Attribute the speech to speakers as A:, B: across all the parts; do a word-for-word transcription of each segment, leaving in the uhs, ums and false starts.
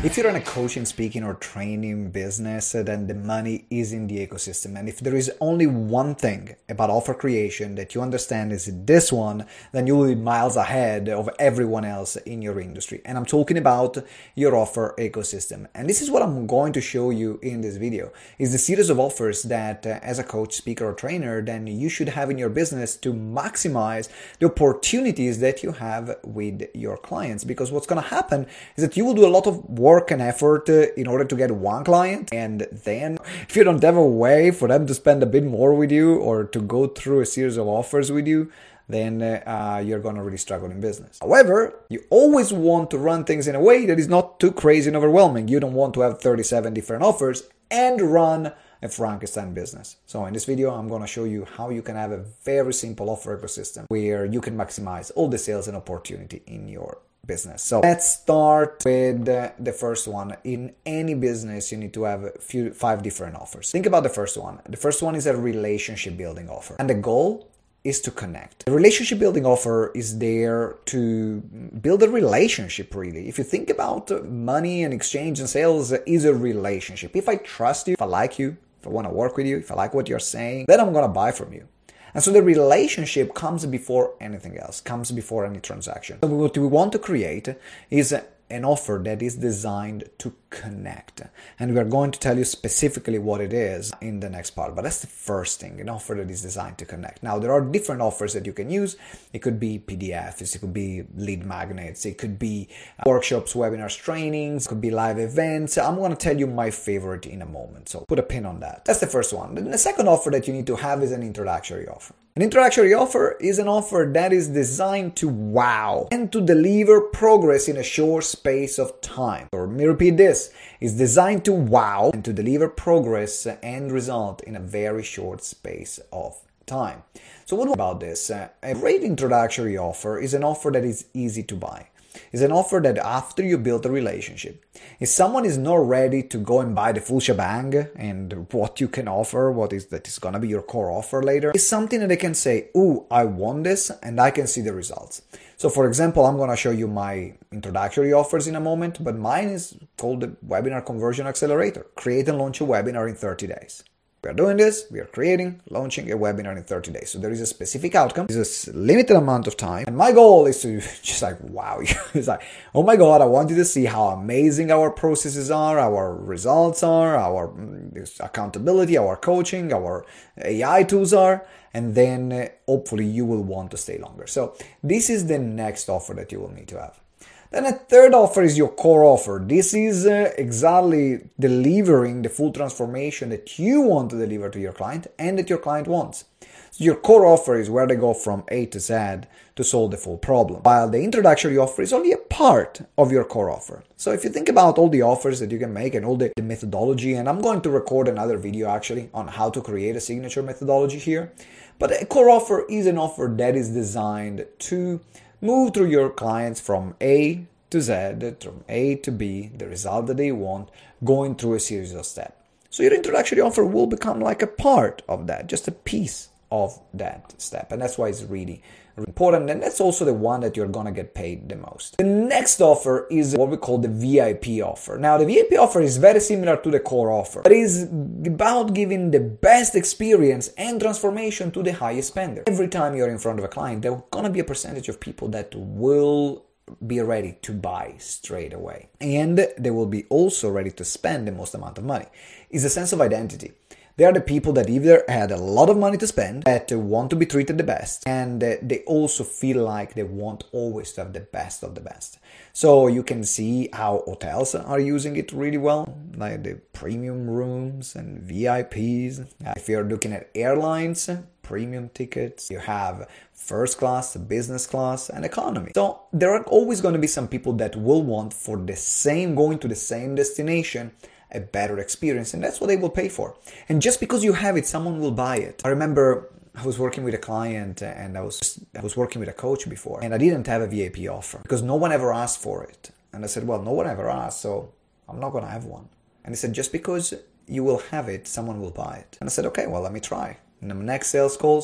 A: If you're in a coaching, speaking, or training business, then the money is in the ecosystem. And if there is only one thing about offer creation that you understand is this one, then you will be miles ahead of everyone else in your industry. And I'm talking about your offer ecosystem. And this is what I'm going to show you in this video, is the series of offers that uh, as a coach, speaker, or trainer, then you should have in your business to maximize the opportunities that you have with your clients. Because what's going to happen is that you will do a lot of work work and effort uh, in order to get one client, and then if you don't have a way for them to spend a bit more with you or to go through a series of offers with you, then uh, you're going to really struggle in business. However, you always want to run things in a way that is not too crazy and overwhelming. You don't want to have thirty-seven different offers and run a Frankenstein business. So in this video, I'm going to show you how you can have a very simple offer ecosystem where you can maximize all the sales and opportunity in your business. So let's start with uh, the first one. In any business, you need to have a few, five different offers. Think about the first one. The first one is a relationship building offer. And the goal is to connect. The relationship building offer is there to build a relationship, really. If you think about money and exchange and sales is a relationship. If I trust you, if I like you, if I want to work with you, if I like what you're saying, then I'm going to buy from you. And so the relationship comes before anything else, comes before any transaction. So what we want to create is an offer that is designed to connect. And we are going to tell you specifically what it is in the next part. But that's the first thing, an offer that is designed to connect. Now, there are different offers that you can use. It could be P D Fs, it could be lead magnets, it could be workshops, webinars, trainings, it could be live events. I'm going to tell you my favorite in a moment. So put a pin on that. That's the first one. Then the second offer that you need to have is an introductory offer. An introductory offer is an offer that is designed to wow and to deliver progress in a short space of time. Or let me repeat this, is designed to wow and to deliver progress and result in a very short space of time. So what about this? Uh, a great introductory offer is an offer that is easy to buy. It's an offer that after you build a relationship, if someone is not ready to go and buy the full shebang and what you can offer, what is that is going to be your core offer later, is something that they can say, ooh, I want this and I can see the results. So for example, I'm going to show you my introductory offers in a moment, but mine is called the Webinar Conversion Accelerator. Create and launch a webinar in thirty days. We are doing this, we are creating, launching a webinar in thirty days. So there is a specific outcome, there's a limited amount of time. And my goal is to just like, wow, it's like, oh my God, I want you to see how amazing our processes are, our results are, our mm, accountability, our coaching, our A I tools are. And then uh, hopefully you will want to stay longer. So this is the next offer that you will need to have. Then a third offer is your core offer. This is uh, exactly delivering the full transformation that you want to deliver to your client and that your client wants. So your core offer is where they go from A to Z to solve the full problem, while the introductory offer is only a part of your core offer. So if you think about all the offers that you can make and all the, the methodology, and I'm going to record another video actually on how to create a signature methodology here, but a core offer is an offer that is designed to move through your clients from A to Z, from A to B, the result that they want, going through a series of steps. So your introductory offer will become like a part of that, just a piece of that step. And that's why it's really important. And that's also the one that you're going to get paid the most. The next offer is what we call the V I P offer. Now, the V I P offer is very similar to the core offer, but it is about giving the best experience and transformation to the highest spender. Every time you're in front of a client, there's going to be a percentage of people that will be ready to buy straight away. And they will be also ready to spend the most amount of money. It's a sense of identity. They are the people that either had a lot of money to spend, that want to be treated the best, and they also feel like they want always to have the best of the best. So you can see how hotels are using it really well, like the premium rooms and V I Ps. If you're looking at airlines, premium tickets, you have first class, business class, and economy. So there are always going to be some people that will want for the same, going to the same destination, a better experience, and that's what they will pay for. And just because you have it, someone will buy it. I remember I was working with a client and I was I was working with a coach before, and I didn't have a V I P offer because no one ever asked for it. And I said, well, no one ever asked, so I'm not going to have one. And he said, just because you will have it, someone will buy it. And I said, okay, well, let me try. In the next sales calls,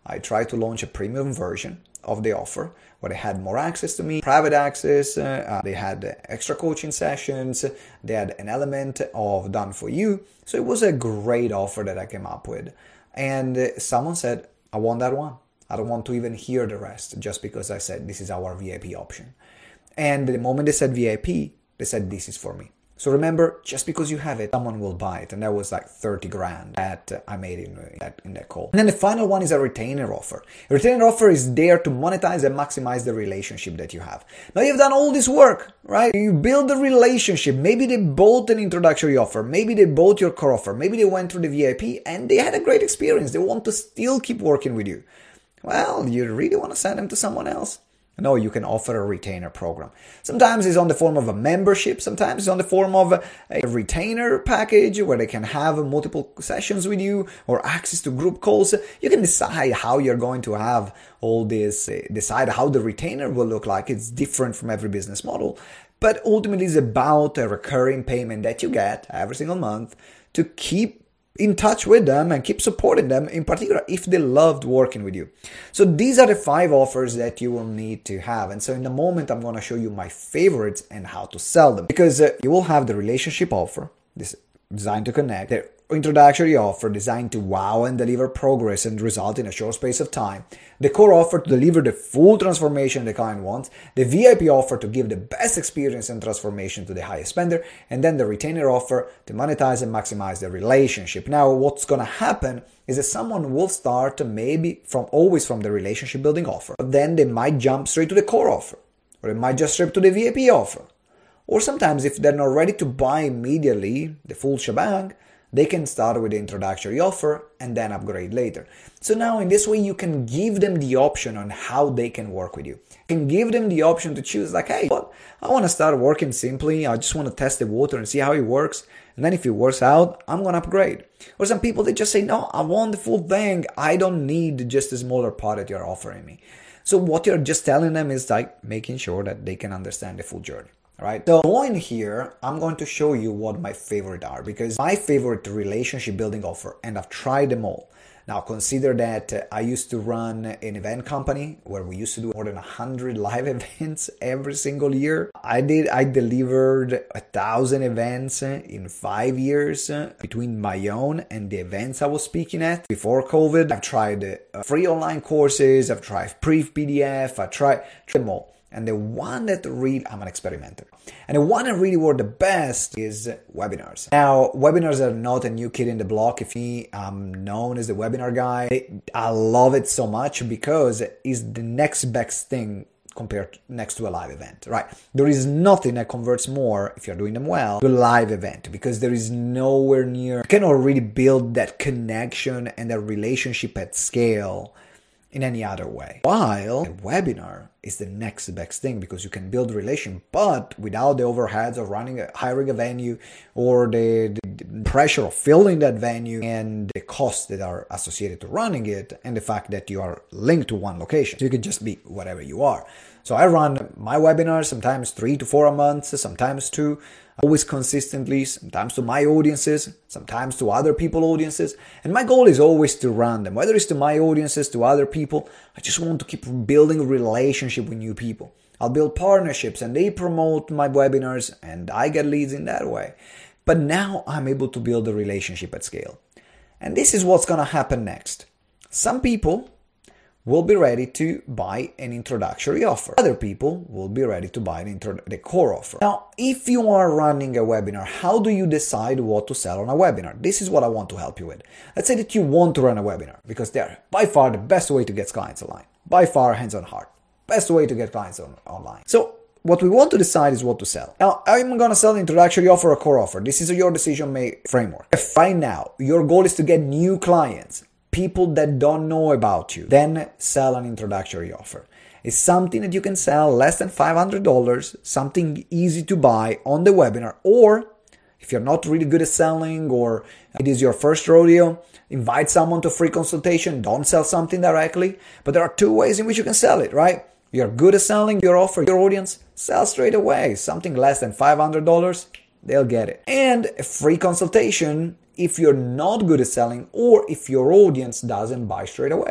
A: I tried to launch a premium version of the offer where they had more access to me, private access, uh, they had extra coaching sessions, they had an element of done for you. So it was a great offer that I came up with. And uh, someone said, I want that one. I don't want to even hear the rest just because I said this is our V I P option. And the moment they said V I P, they said this is for me. So remember, just because you have it, someone will buy it. And that was like thirty grand that I made in that, in that call. And then the final one is a retainer offer. A retainer offer is there to monetize and maximize the relationship that you have. Now you've done all this work, right? You build the relationship. Maybe they bought an introductory offer. Maybe they bought your core offer. Maybe they went through the V I P and they had a great experience. They want to still keep working with you. Well, you really want to send them to someone else? No, you can offer a retainer program. Sometimes it's on the form of a membership. Sometimes it's on the form of a, a retainer package where they can have multiple sessions with you or access to group calls. You can decide how you're going to have all this, uh, decide how the retainer will look like. It's different from every business model. But ultimately, it's about a recurring payment that you get every single month to keep in touch with them and keep supporting them, in particular if they loved working with you. So these are the five offers that you will need to have. And so in a moment, I'm going to show you my favorites and how to sell them, because uh, you will have the relationship offer, this designed to connect, the introductory offer designed to wow and deliver progress and result in a short space of time, the core offer to deliver the full transformation the client wants, the V I P offer to give the best experience and transformation to the highest spender, and then the retainer offer to monetize and maximize the relationship. Now, what's going to happen is that someone will start maybe from always from the relationship building offer, but then they might jump straight to the core offer, or they might just straight to the V I P offer. Or sometimes if they're not ready to buy immediately the full shebang, they can start with the introductory offer and then upgrade later. So now in this way, you can give them the option on how they can work with you. You can give them the option to choose like, hey, what? I want to start working simply. I just want to test the water and see how it works. And then if it works out, I'm going to upgrade. Or some people, they just say, no, I want the full thing. I don't need just a smaller part that you're offering me. So what you're just telling them is like making sure that they can understand the full journey. Right. So going here, I'm going to show you what my favorite are, because my favorite relationship building offer, and I've tried them all. Now consider that uh, I used to run an event company where we used to do more than a hundred live events every single year. I did, I delivered a thousand events in five years uh, between my own and the events I was speaking at before COVID. I've tried uh, free online courses. I've tried free P D F. I tried, tried them all. And the one that really, I'm an experimenter. And the one that really worked the best is webinars. Now, webinars are not a new kid in the block. If me, I'm known as the webinar guy. I love it so much because it's the next best thing compared to, next to a live event, right? There is nothing that converts more, if you're doing them well, to a live event, because there is nowhere near, you cannot really build that connection and that relationship at scale in any other way. While a webinar is the next best thing, because you can build relation, but without the overheads of running, a, hiring a venue, or the, the pressure of filling that venue, and the costs that are associated to running it, and the fact that you are linked to one location. So you can just be whatever you are. So I run my webinars sometimes three to four a month, sometimes two, always consistently, sometimes to my audiences, sometimes to other people's audiences. And my goal is always to run them, whether it's to my audiences, to other people. I just want to keep building a relationship with new people. I'll build partnerships and they promote my webinars and I get leads in that way. But now I'm able to build a relationship at scale. And this is what's going to happen next. Some people will be ready to buy an introductory offer. Other people will be ready to buy an intro- the core offer. Now, if you are running a webinar, how do you decide what to sell on a webinar? This is what I want to help you with. Let's say that you want to run a webinar, because they're by far the best way to get clients online. By far, hands on heart. Best way to get clients on, online. So what we want to decide is what to sell. Now, I'm going to sell an introductory offer or a core offer. This is your decision make framework. If right now your goal is to get new clients, people that don't know about you, then sell an introductory offer. It's something that you can sell less than five hundred dollars, something easy to buy on the webinar. Or if you're not really good at selling, or it is your first rodeo, invite someone to a free consultation. Don't sell something directly. But there are two ways in which you can sell it, right? You're good at selling your offer, your audience, sell straight away. Something less than five hundred dollars, they'll get it. And a free consultation if you're not good at selling, or if your audience doesn't buy straight away.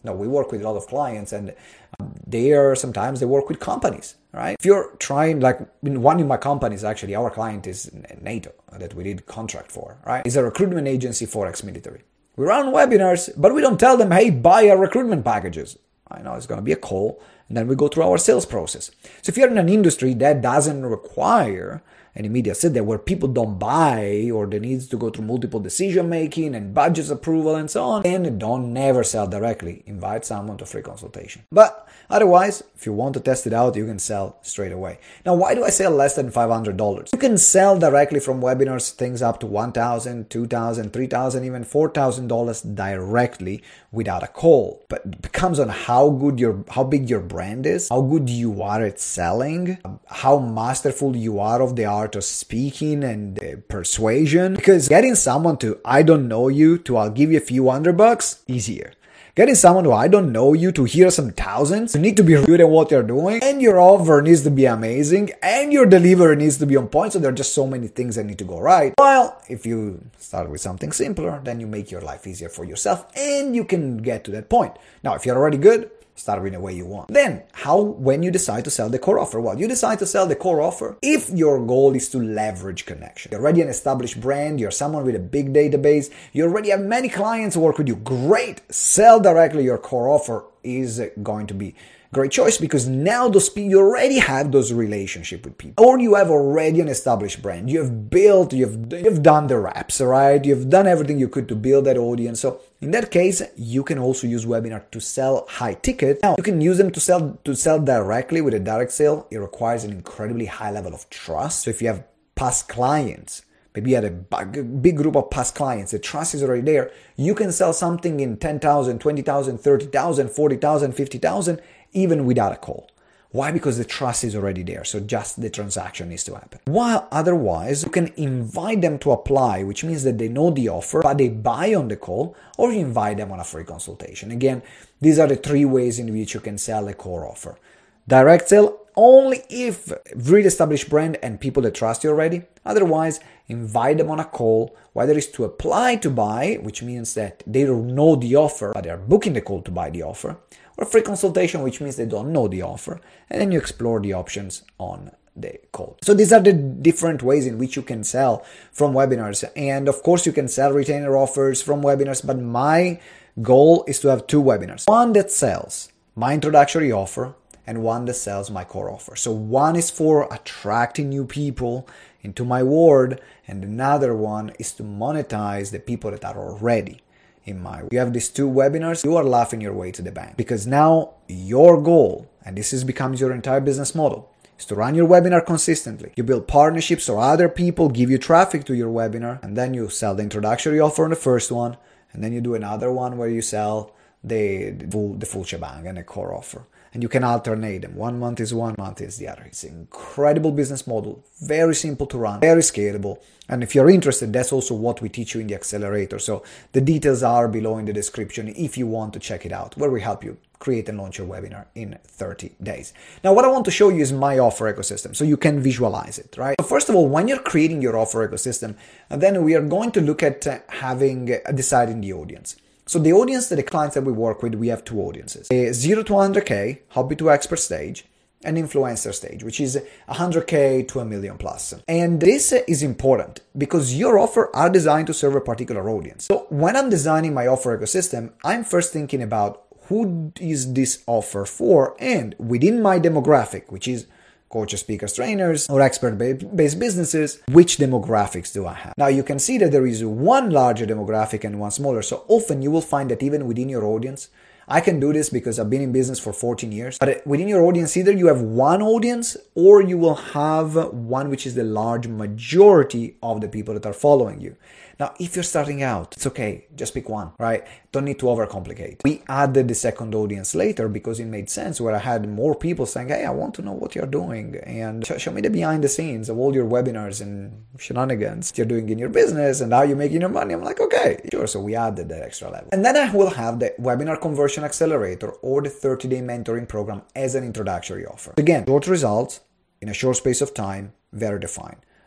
A: No, we work with a lot of clients, and they are sometimes they work with companies, right? If you're trying, like in one of my companies, actually, our client is NATO that we did contract for, right? It's a recruitment agency for ex-military. We run webinars, but we don't tell them, hey, buy our recruitment packages. I know it's going to be a call, and then we go through our sales process. So if you're in an industry that doesn't require an immediate sit there, where people don't buy, or they need to go through multiple decision making and budgets approval and so on, and don't never sell directly. Invite someone to a free consultation. But otherwise, if you want to test it out, you can sell straight away. Now, why do I sell less than five hundred dollars? You can sell directly from webinars things up to one thousand dollars, two thousand dollars, three thousand dollars, even four thousand dollars directly without a call. But it becomes on how good your, how big your brand is, how good you are at selling, how masterful you are of the art of speaking and uh, persuasion. Because getting someone to, I don't know you, to I'll give you a few hundred bucks, easier. Getting someone who I don't know you to hear some thousands, you need to be good at what you're doing, and your offer needs to be amazing, and your delivery needs to be on point, so there are just so many things that need to go right. While if you start with something simpler, then you make your life easier for yourself, and you can get to that point. Now, if you're already good, start in the way you want. Then, how, when you decide to sell the core offer? Well, you decide to sell the core offer if your goal is to leverage connection. You're already an established brand, you're someone with a big database, you already have many clients who work with you. Great! Sell directly your core offer is going to be a great choice, because now those people, you already have those relationships with people. Or you have already an established brand. You have built, you've, you've done the reps, right? You've done everything you could to build that audience. So in that case, you can also use webinar to sell high ticket. Now, you can use them to sell to sell directly with a direct sale. It requires an incredibly high level of trust. So if you have past clients, maybe you had a big group of past clients, the trust is already there, you can sell something in ten thousand, twenty thousand, thirty thousand, forty thousand, fifty thousand, even without a call. Why? Because the trust is already there, so just the transaction needs to happen. While otherwise, you can invite them to apply, which means that they know the offer, but they buy on the call, or you invite them on a free consultation. Again, these are the three ways in which you can sell a core offer. Direct sale, only if really established brand and people that trust you already. Otherwise, invite them on a call, whether it's to apply to buy, which means that they don't know the offer, but they're booking the call to buy the offer, or free consultation, which means they don't know the offer, and then you explore the options on the call. So these are the different ways in which you can sell from webinars. And of course, you can sell retainer offers from webinars, but my goal is to have two webinars. One that sells my introductory offer, and one that sells my core offer. So one is for attracting new people into my world, and another one is to monetize the people that are already in my world. You have these two webinars, you are laughing your way to the bank, because now your goal, and this is becomes your entire business model, is to run your webinar consistently. You build partnerships, or other people give you traffic to your webinar, and then you sell the introductory offer on the first one, and then you do another one where you sell the, the full the full shebang and a core offer. And you can alternate them. One month is one, month is the other. It's an incredible business model, very simple to run, very scalable. And if you're interested, that's also what we teach you in the accelerator. So the details are below in the description if you want to check it out, where we help you create and launch your webinar in thirty days. Now, what I want to show you is my offer ecosystem, so you can visualize it, right? So first of all, when you're creating your offer ecosystem, and then we are going to look at uh, having uh, deciding the audience. So the audience that the clients that we work with, we have two audiences. A zero to one hundred K, hobby to expert stage, and influencer stage, which is one hundred K to a million plus. And this is important because your offer are designed to serve a particular audience. So when I'm designing my offer ecosystem, I'm first thinking about who is this offer for, and within my demographic, which is coaches, speakers, trainers, or expert-based businesses, which demographics do I have? Now you can see that there is one larger demographic and one smaller. So often you will find that even within your audience, I can do this because I've been in business for fourteen years, but within your audience, either you have one audience or you will have one which is the large majority of the people that are following you. Now, if you're starting out, it's okay. Just pick one, right? Don't need to overcomplicate. We added the second audience later because it made sense, where I had more people saying, hey, I want to know what you're doing, and show me the behind the scenes of all your webinars and shenanigans you're doing in your business and how you're making your money. I'm like, okay, sure. So we added that extra level. And then I will have the Webinar Conversion Accelerator or the thirty day mentoring program as an introductory offer. Again, short results in a short space of time, very defined.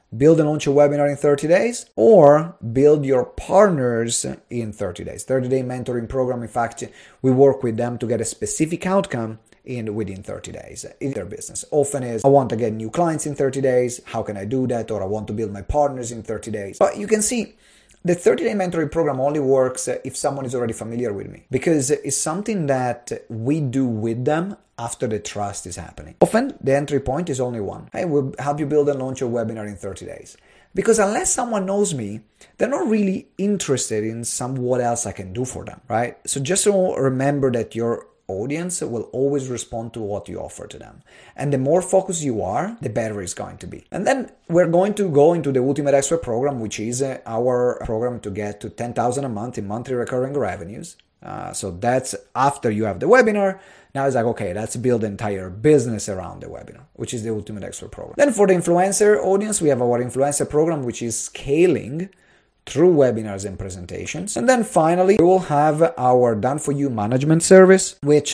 A: build and launch a webinar in thirty days, or build your partners in thirty days. thirty day mentoring program. In fact, we work with them to get a specific outcome in within thirty days in their business. Often is, I want to get new clients in thirty days. How can I do that? Or I want to build my partners in thirty days. But you can see the thirty day mentoring program only works if someone is already familiar with me, because it's something that we do with them after the trust is happening. Often the entry point is only one. I will help you build and launch a webinar in thirty days. Because unless someone knows me, they're not really interested in some what else I can do for them, right? So just so remember that your audience will always respond to what you offer to them. And the more focused you are, the better it's going to be. And then we're going to go into the Ultimate Expert program, which is our program to get to ten thousand a month in monthly recurring revenues. Uh, so that's after you have the webinar. Now it's like, okay, let's build the entire business around the webinar, which is the Ultimate Expert program. Then for the influencer audience, we have our influencer program, which is scaling through webinars and presentations. And then finally, we will have our done for you management service, which